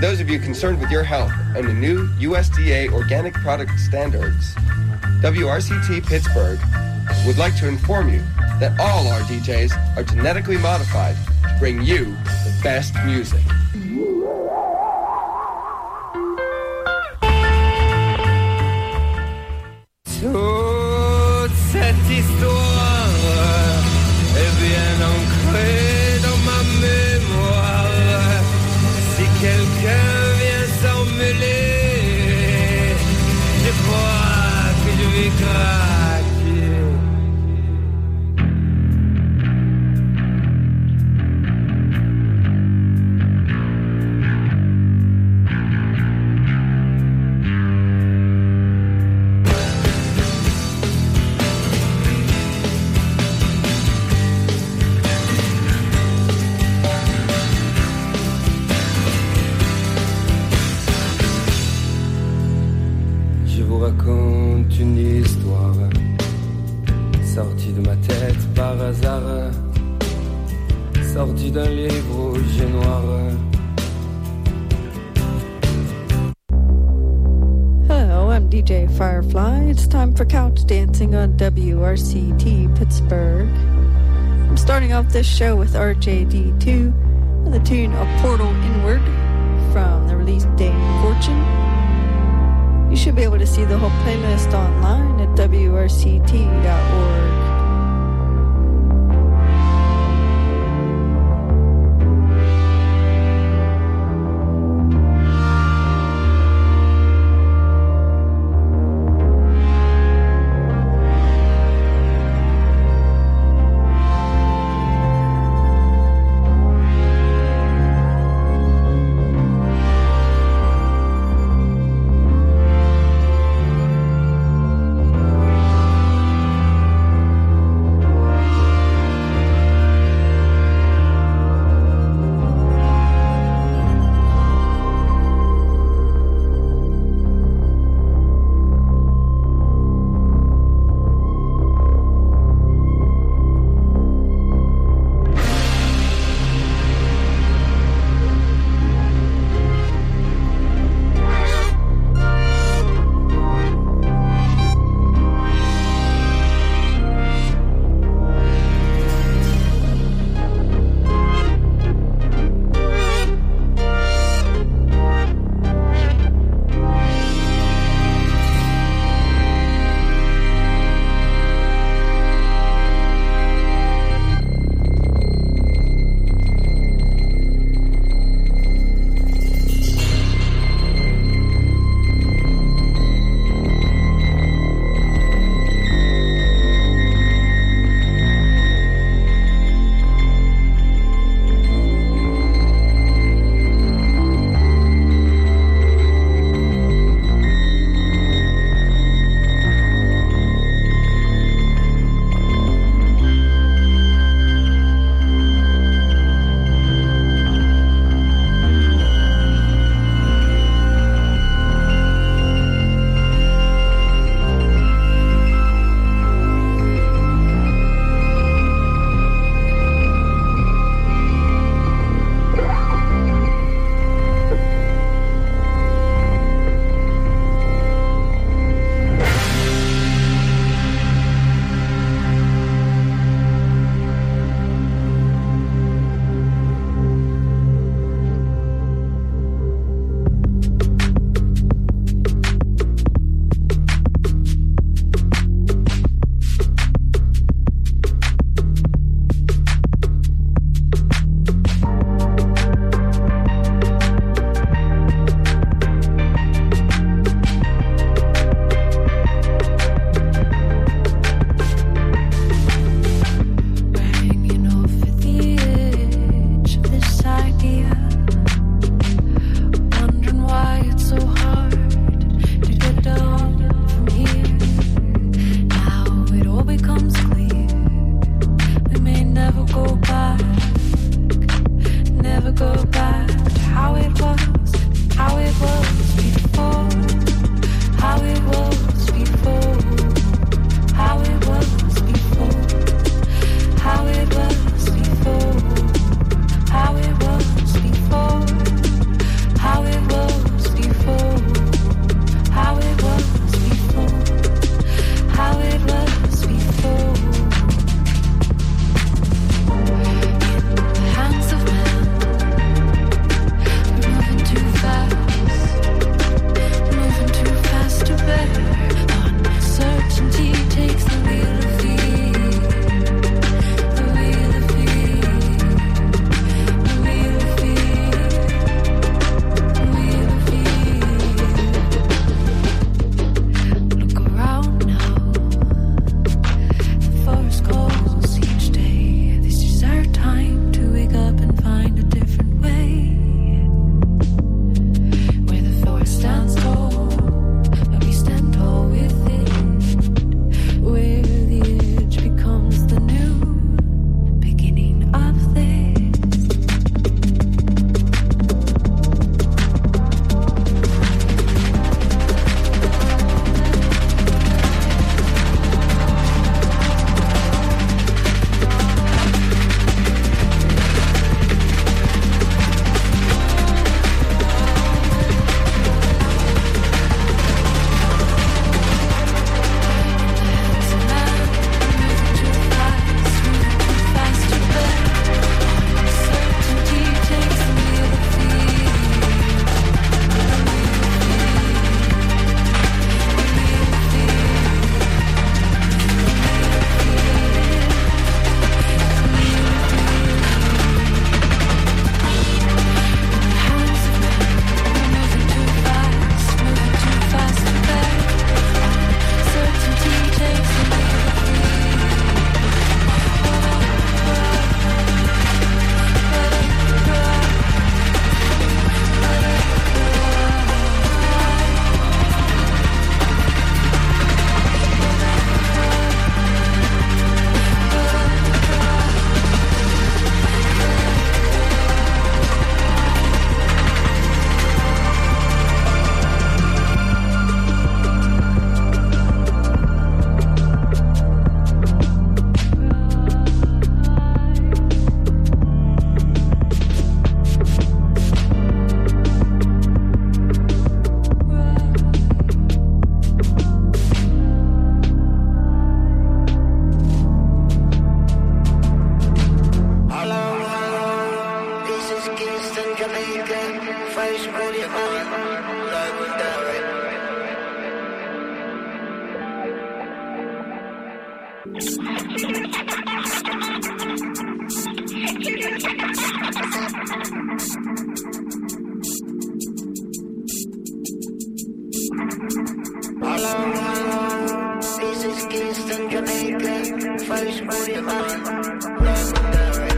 those of you concerned with your health and the new USDA organic product standards, WRCT Pittsburgh would like to inform you that all our DJs are genetically modified to bring you the best music. Toute cette histoire est bien ancrée dans ma mémoire. Si quelqu'un vient s'en mêler, je crois que je vais craquer. Raconte une histoire sortie de ma tête par hasard, sortie d'un livre rouge et noir. Hello, I'm DJ Firefly. It's time for Couch Dancing on WRCT Pittsburgh. I'm starting off this show with RJD2 and the tune A Portal Inward from the release Dame Fortune. You should be able to see the whole playlist online at WRCT.org. How it Kingston, Jamaica, fresh booty man, legendary. Hello, this is Kingston, Jamaica, fresh booty man, legendary.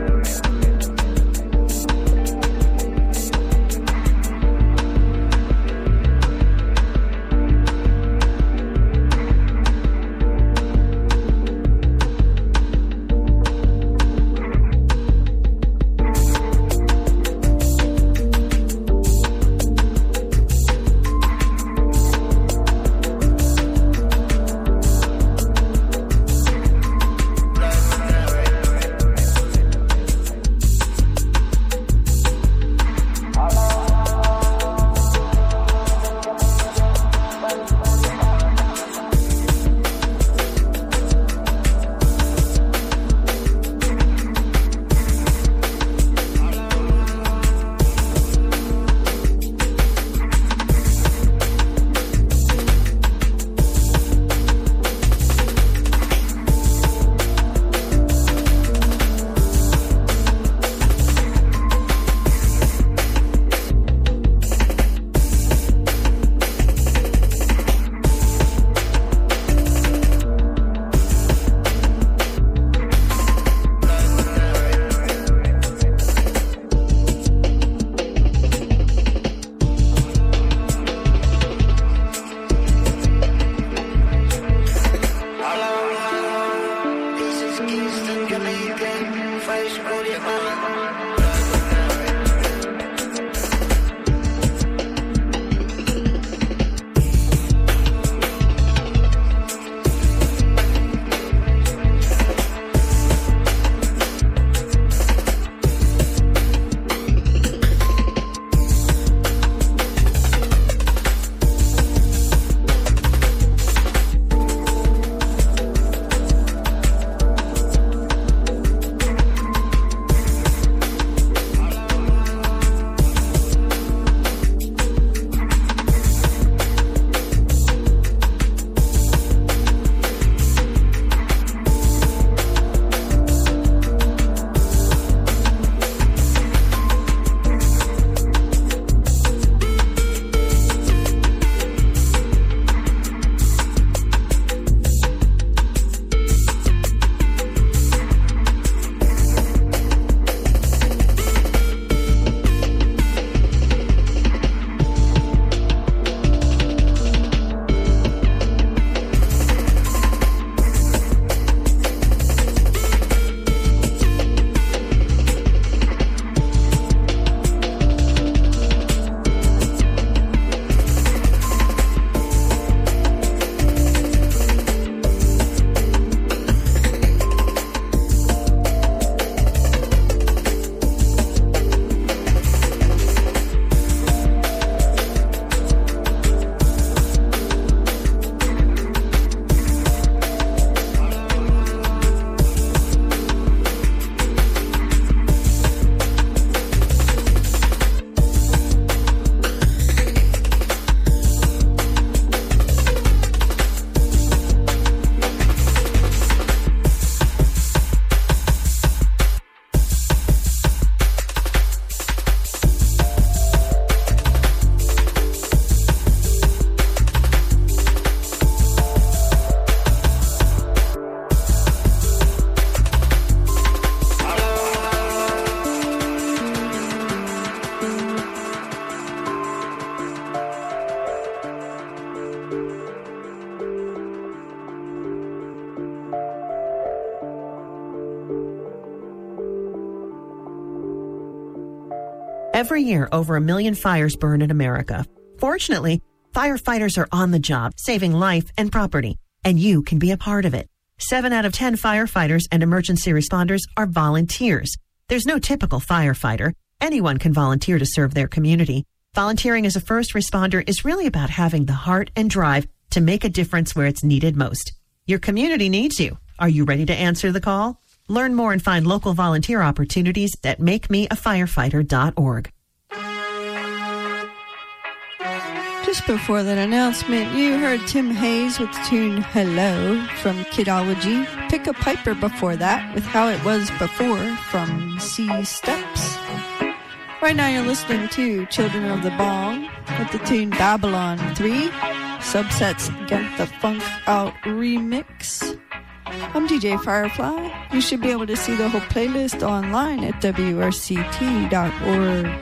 Every year, over 1 million fires burn in America. Fortunately, firefighters are on the job, saving life and property, and you can be a part of it. 7 out of 10 firefighters and emergency responders are volunteers. There's no typical firefighter. Anyone can volunteer to serve their community. Volunteering as a first responder is really about having the heart and drive to make a difference where it's needed most. Your community needs you. Are you ready to answer the call? Learn more and find local volunteer opportunities at makemeafirefighter.org. Just before that announcement, you heard Tim Hayes with the tune Hello from Kidology. Pick a Piper before that with How It Was Before from C Steps. Right now you're listening to Children of the Bong with the tune Babylon 3, Subsets Get the Funk Out remix. I'm DJ Firefly. You should be able to see the whole playlist online at wrct.org.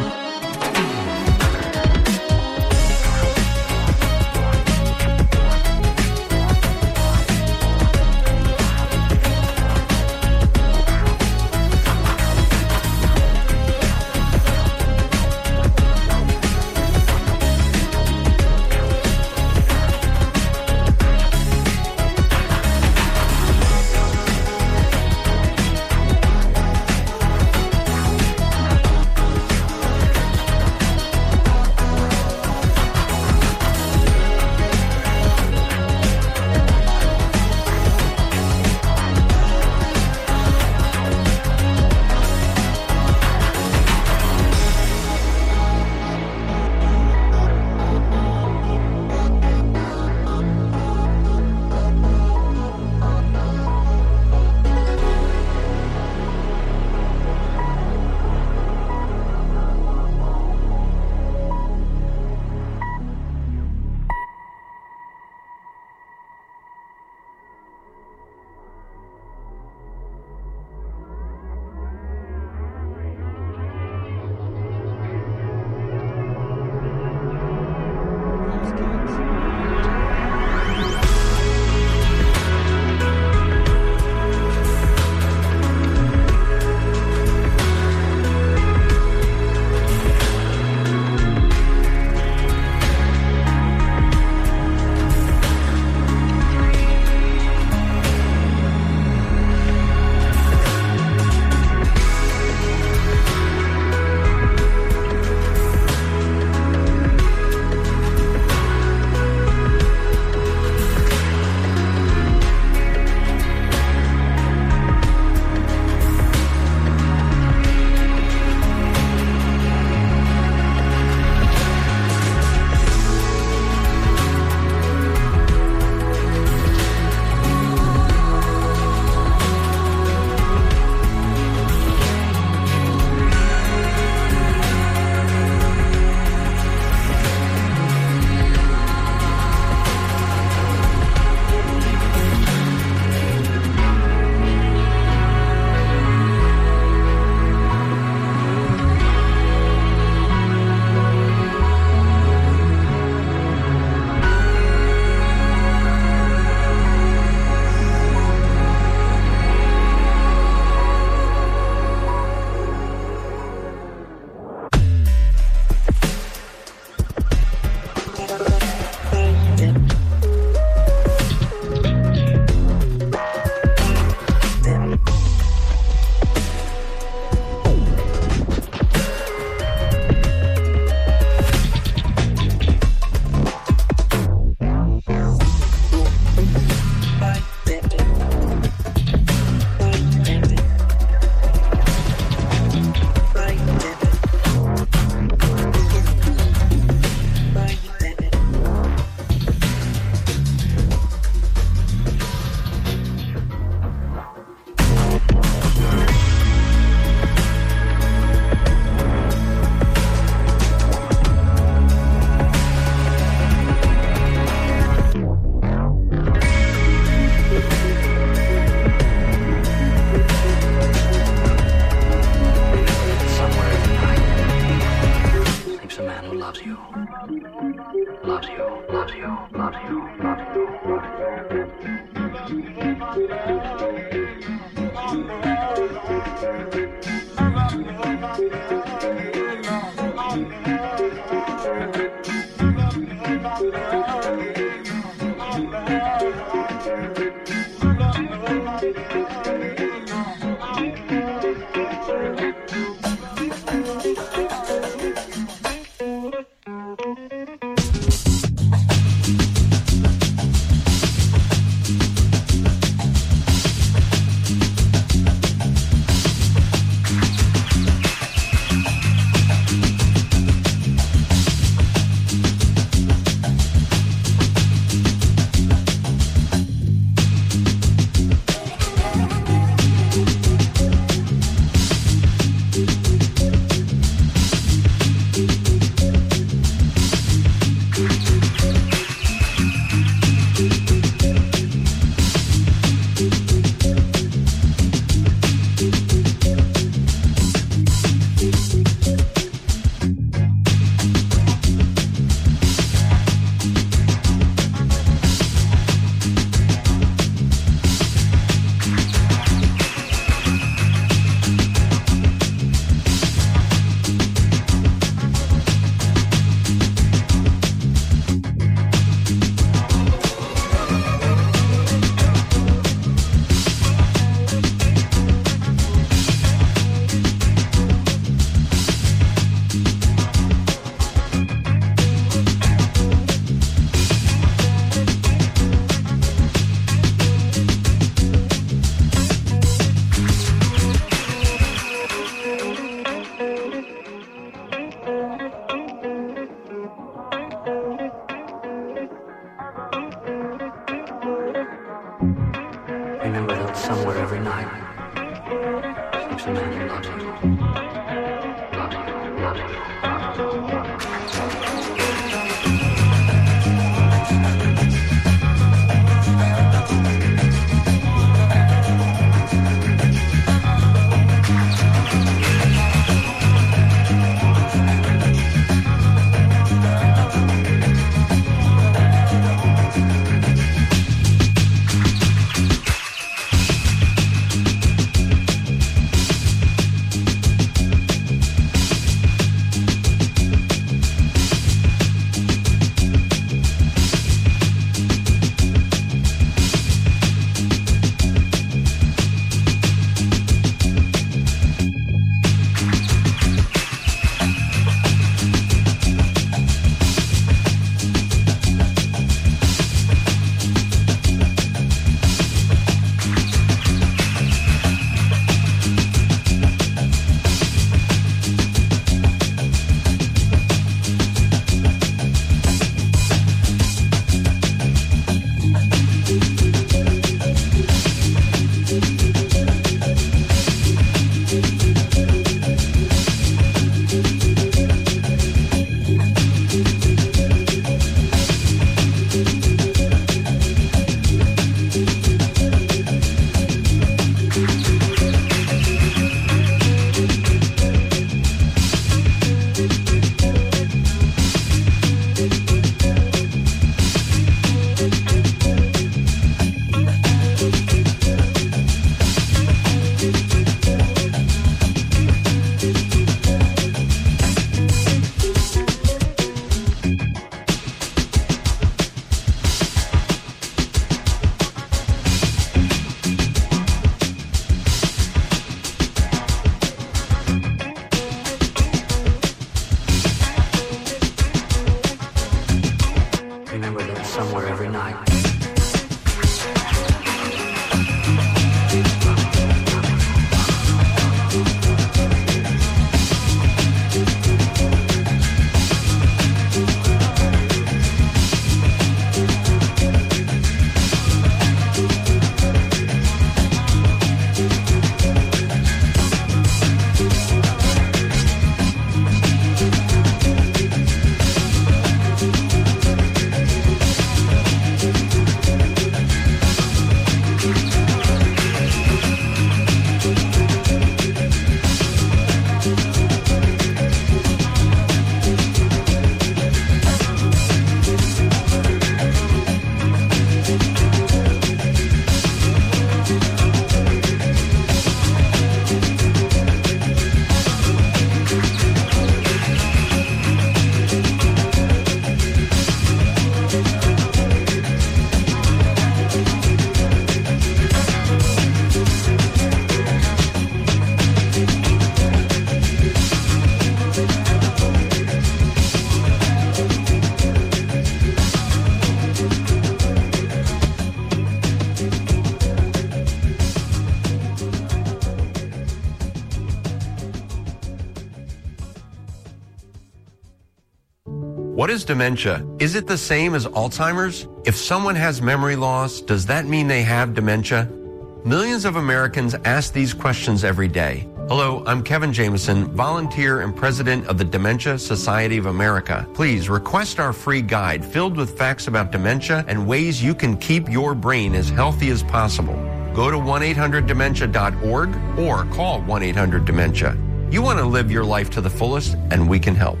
What is dementia? Is it the same as Alzheimer's? If someone has memory loss, does that mean they have dementia? Millions of Americans ask these questions every day. Hello, I'm Kevin Jameson, volunteer and president of the Dementia Society of America. Please request our free guide filled with facts about dementia and ways you can keep your brain as healthy as possible. Go to 1-800-DEMENTIA.org or call 1-800-DEMENTIA. You want to live your life to the fullest, and we can help.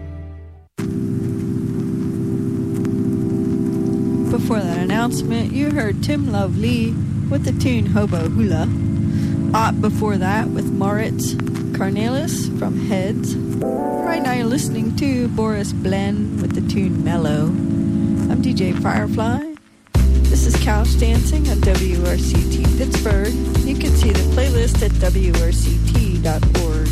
Before that announcement, you heard Tim Lovely with the tune Hobo Hula. Before that with Moritz Cornelis from Heads. Right now you're listening to Boris Blen with the tune Mellow. I'm DJ Firefly. This is Couch Dancing on WRCT Pittsburgh. You can see the playlist at WRCT.org.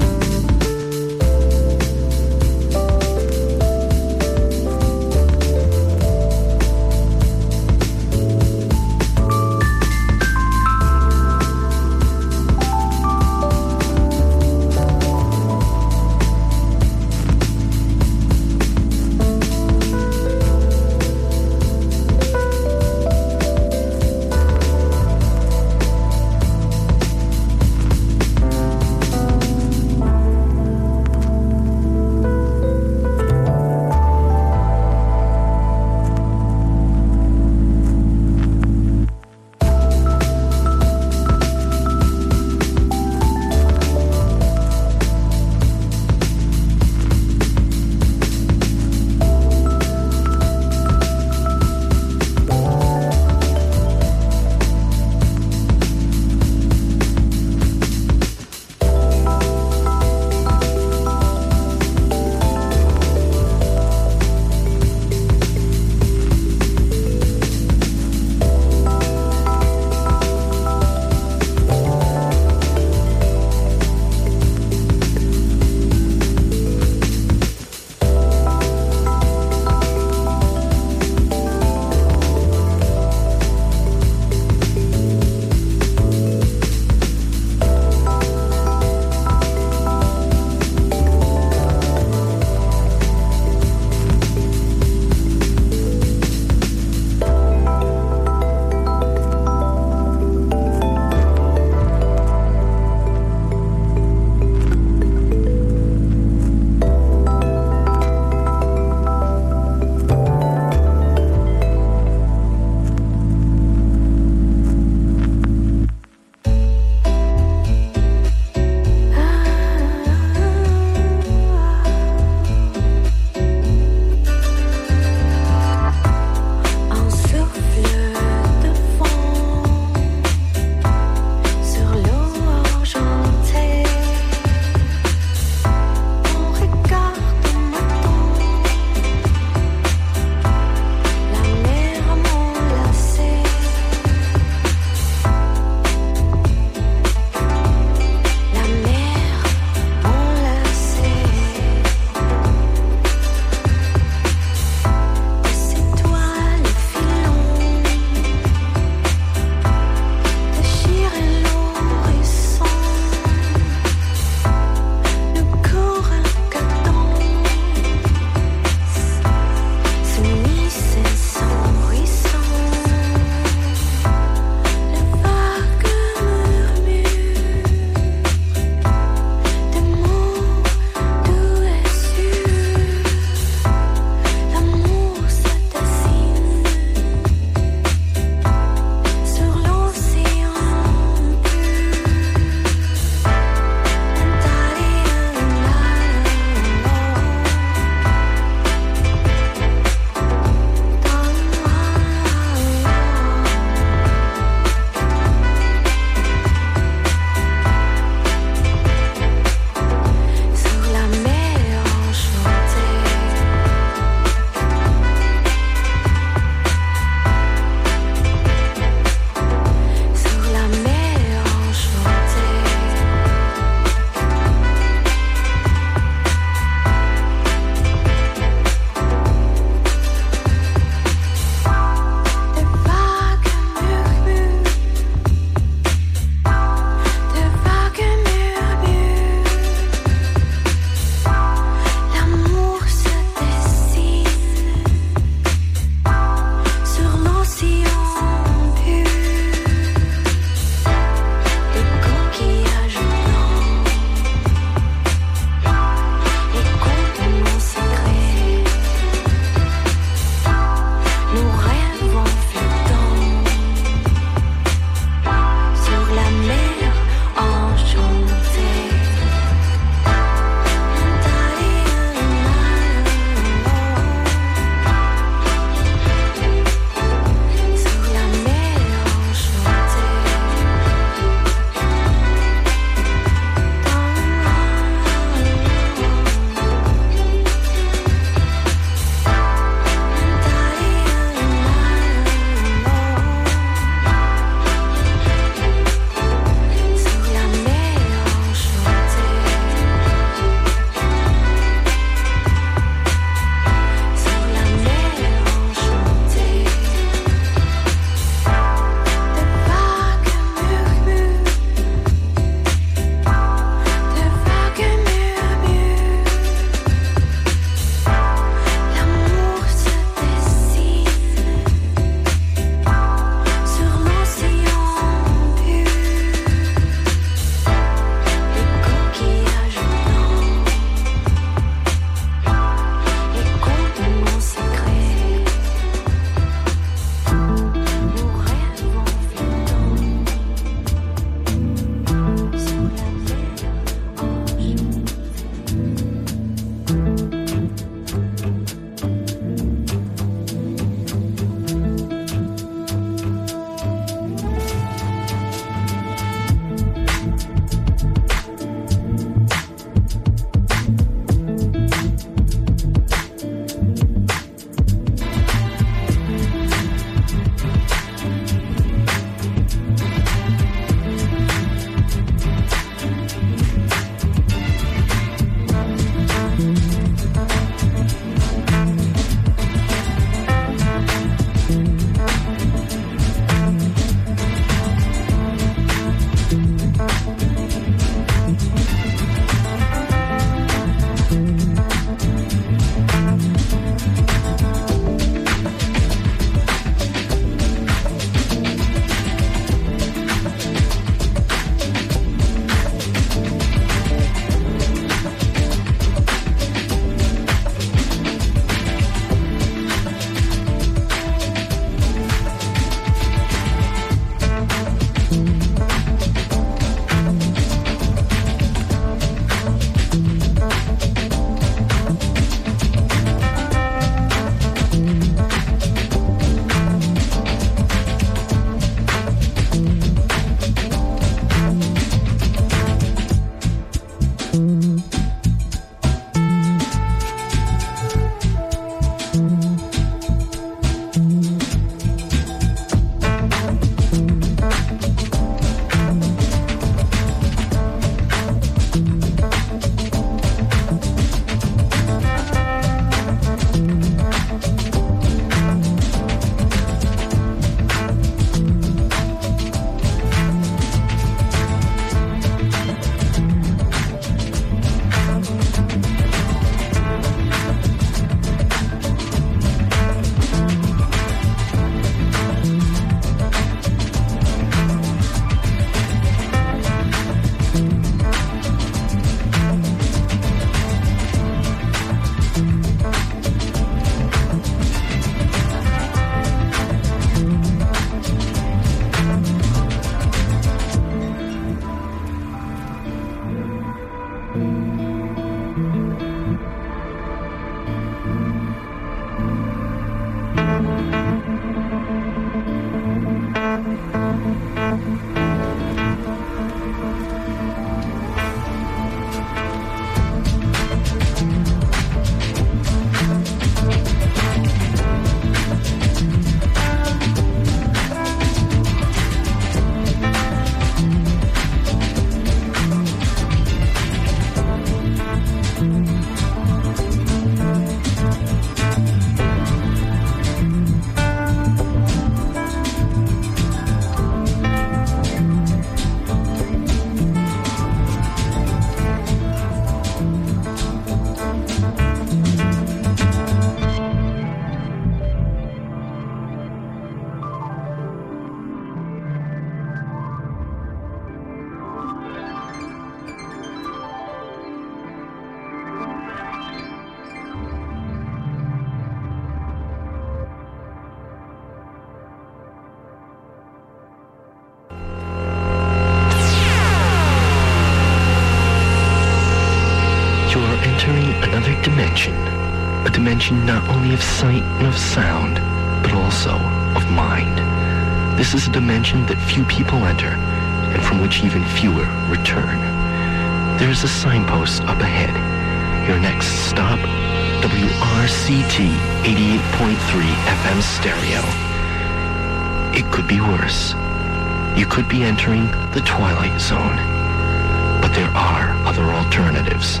dimension not only of sight and of sound, but also of mind. This is a dimension that few people enter, and from which even fewer return. There is a signpost up ahead. Your next stop, WRCT 88.3 FM stereo. It could be worse. You could be entering the Twilight Zone. But there are other alternatives.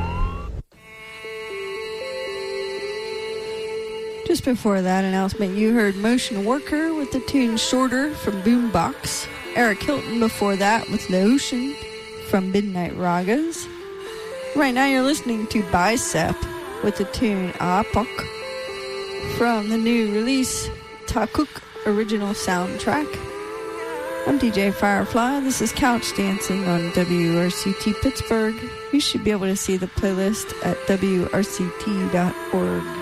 Just before that announcement, you heard Motion Worker with the tune Shorter from Boombox. Eric Hilton before that with The Ocean from Midnight Ragas. Right now you're listening to Bicep with the tune Apok from the new release Takuk original soundtrack. I'm DJ Firefly. This is Couch Dancing on WRCT Pittsburgh. You should be able to see the playlist at WRCT.org.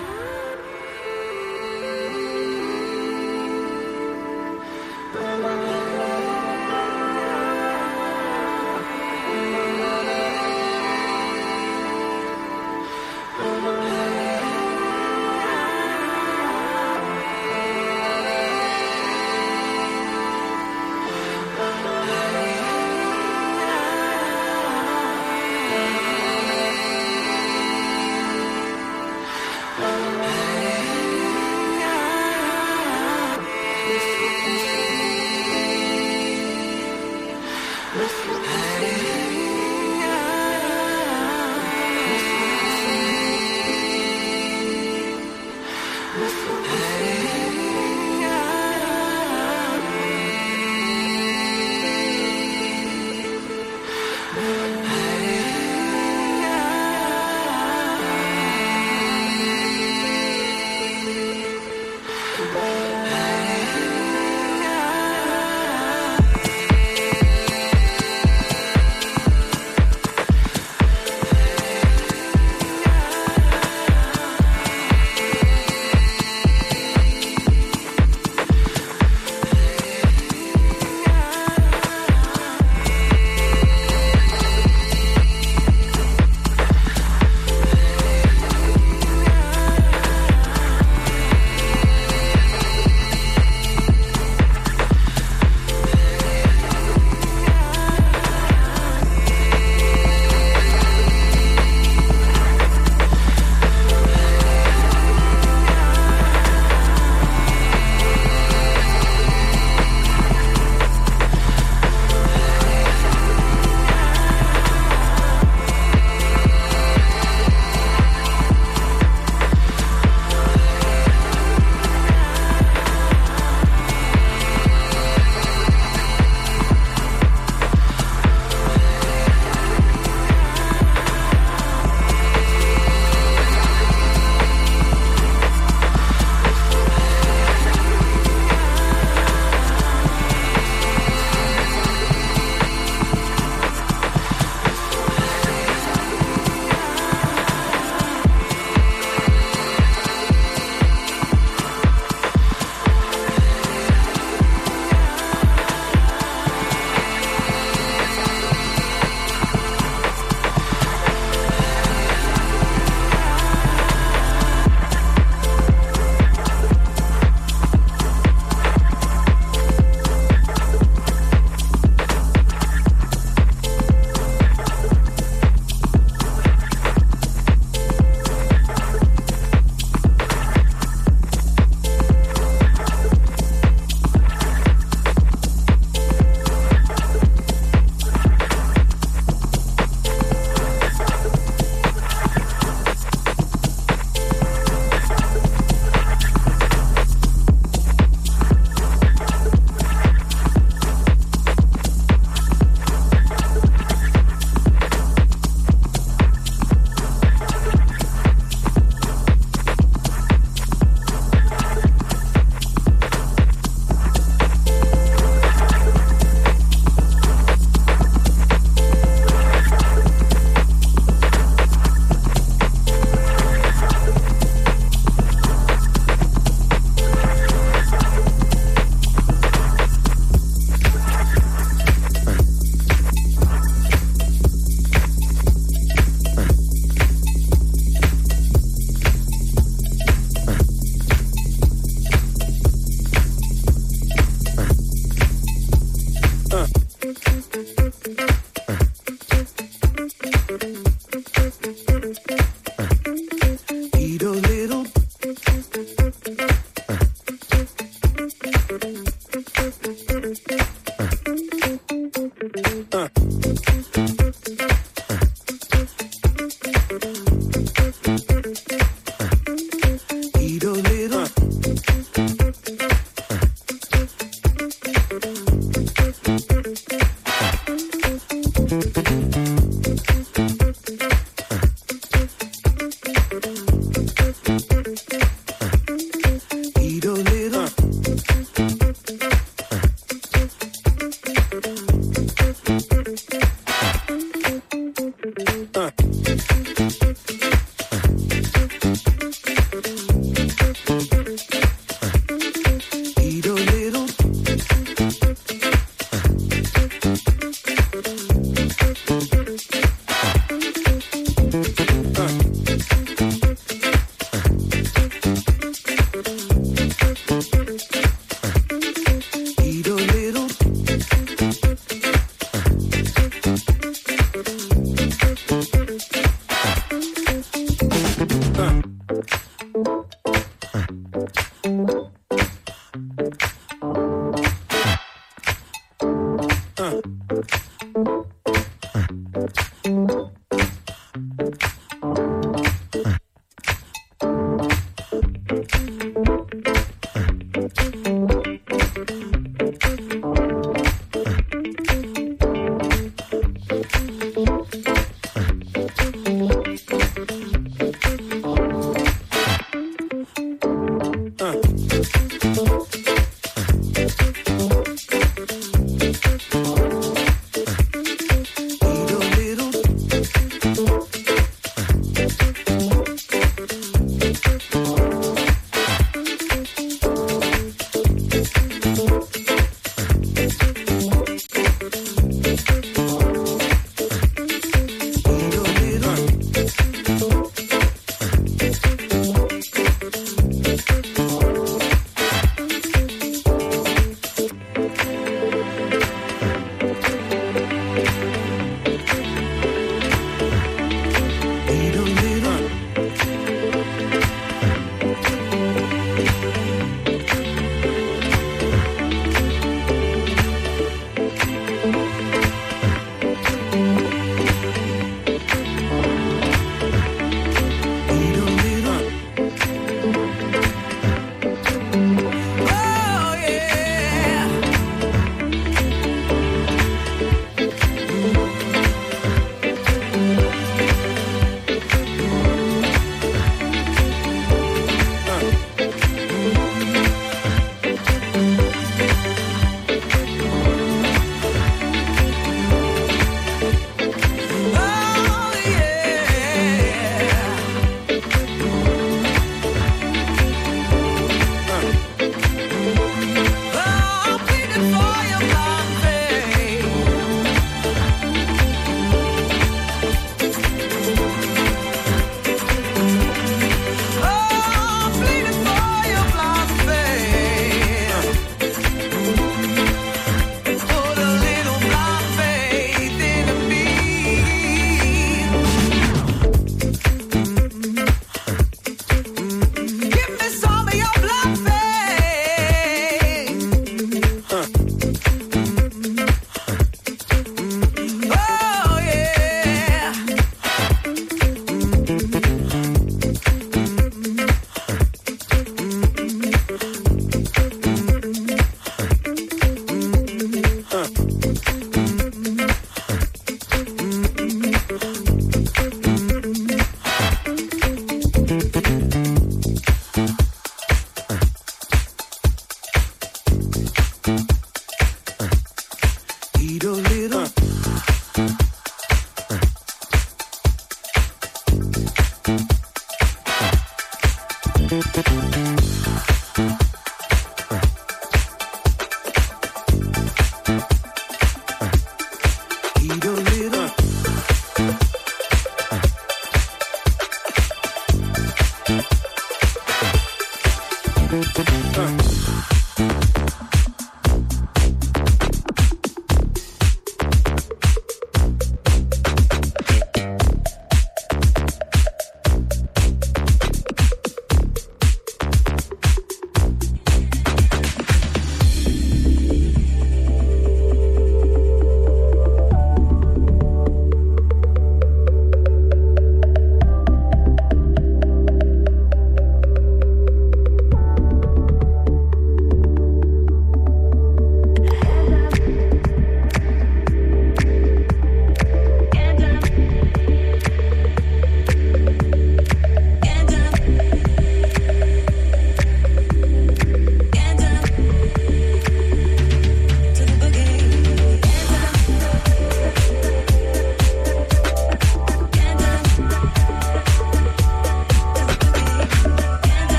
Oh,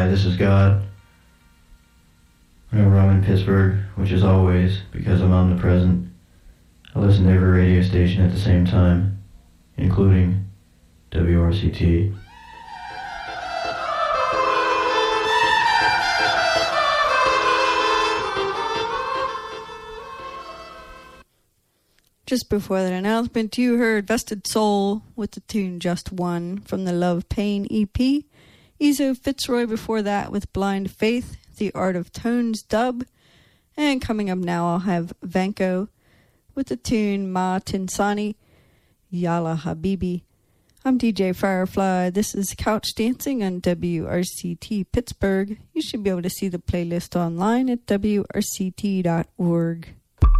this is God. Whenever I'm in Pittsburgh, which is always, because I'm omnipresent, I listen to every radio station at the same time, including WRCT. Just before that announcement, you heard Vested Soul with the tune Just One from the Love Pain EP. Ezo Fitzroy before that with Blind Faith, The Art of Tones dub. And coming up now, I'll have Vanko with the tune Ma Tinsani, Yalla Habibi. I'm DJ Firefly. This is Couch Dancing on WRCT Pittsburgh. You should be able to see the playlist online at wrct.org.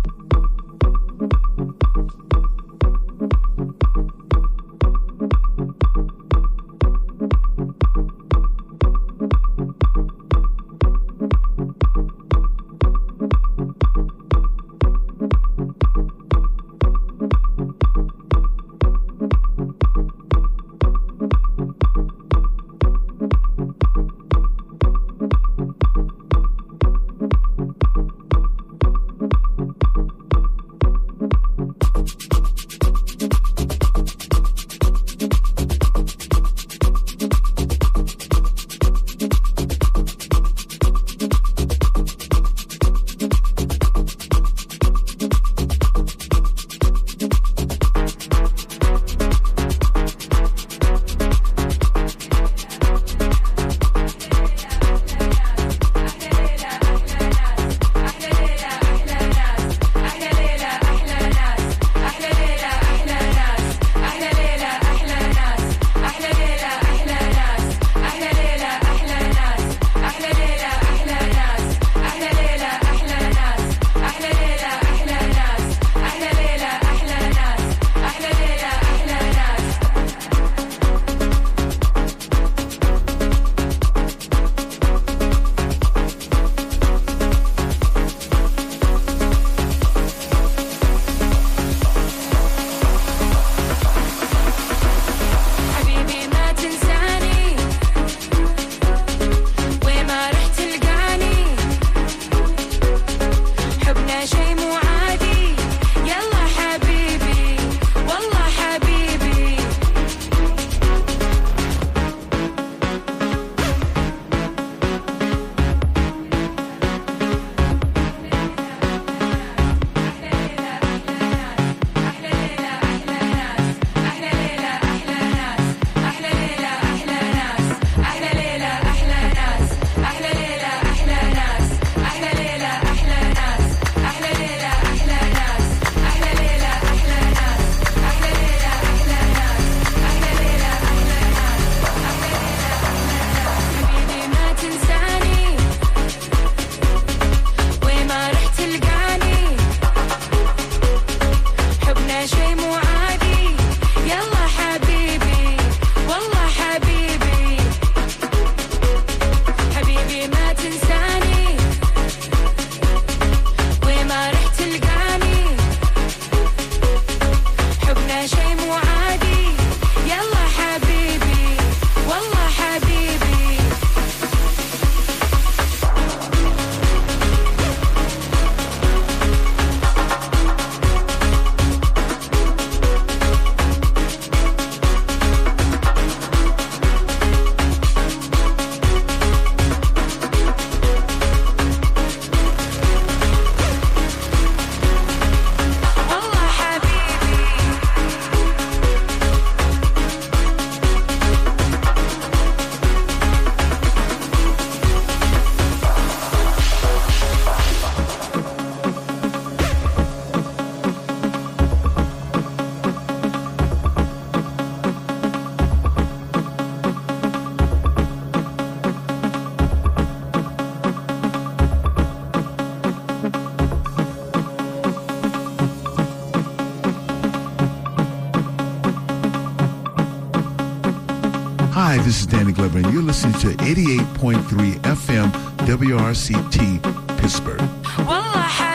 Hi, this is Danny Glover, and you're listening to 88.3 FM WRCT Pittsburgh. Well,